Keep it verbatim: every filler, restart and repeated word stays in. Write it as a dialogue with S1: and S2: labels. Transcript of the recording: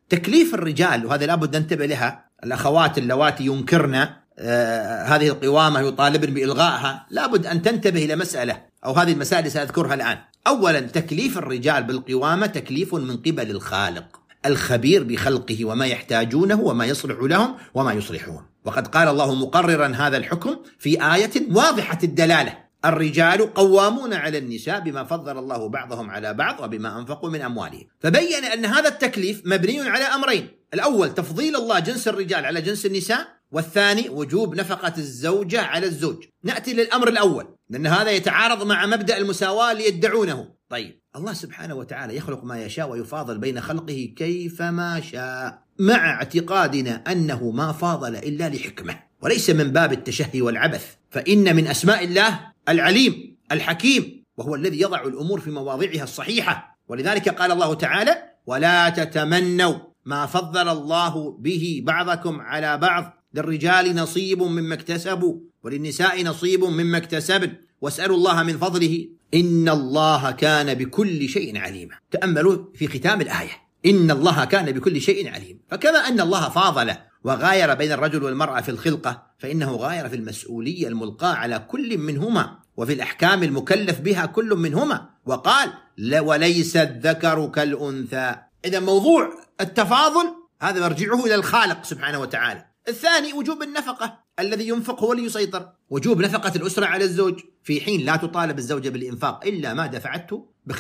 S1: تكليف الرجال، وهذا لابد ننتبه لها، الأخوات اللواتي ينكرن آه هذه القوامة يطالبن بإلغائها، لابد أن تنتبه إلى مسألة، أو هذه المسائل سأذكرها الآن. أولا، تكليف الرجال بالقوامة تكليف من قبل الخالق الخبير بخلقه وما يحتاجونه وما يصلح لهم وما يصلحون. وقد قال الله مقررا هذا الحكم في آية واضحة الدلالة: الرجال قوامون على النساء بما فضل الله بعضهم على بعض وبما أنفقوا من أموالهم. فبين أن هذا التكليف مبني على أمرين: الأول تفضيل الله جنس الرجال على جنس النساء، والثاني وجوب نفقة الزوجة على الزوج. نأتي للأمر الأول لأن هذا يتعارض مع مبدأ المساواة ليدعونه. طيب، الله سبحانه وتعالى يخلق ما يشاء ويفاضل بين خلقه كيفما شاء، مع اعتقادنا أنه ما فاضل إلا لحكمة وليس من باب التشهي والعبث، فإن من أسماء الله العليم الحكيم، وهو الذي يضع الأمور في مواضعها الصحيحة. ولذلك قال الله تعالى: ولا تتمنوا ما فضل الله به بعضكم على بعض، للرجال نصيب مما اكتسبوا وللنساء نصيب مما اكتسبن واسألوا الله من فضله إن الله كان بكل شيء عليما. تأملوا في ختام الآية: إن الله كان بكل شيء عليم. فكما أن الله فاضل وغاير بين الرجل والمرأة في الخلقة، فإنه غاير في المسؤولية الملقاة على كل منهما وفي الأحكام المكلف بها كل منهما، وقال: وليس الذكر كالأنثى. إذا موضوع التفاضل هذا مرجعه إلى الخالق سبحانه وتعالى. الثاني وجوب النفقة، الذي ينفق هو اللي يسيطر، وجوب نفقة الأسرة على الزوج، في حين لا تطالب الزوجة بالإنفاق إلا ما دفعته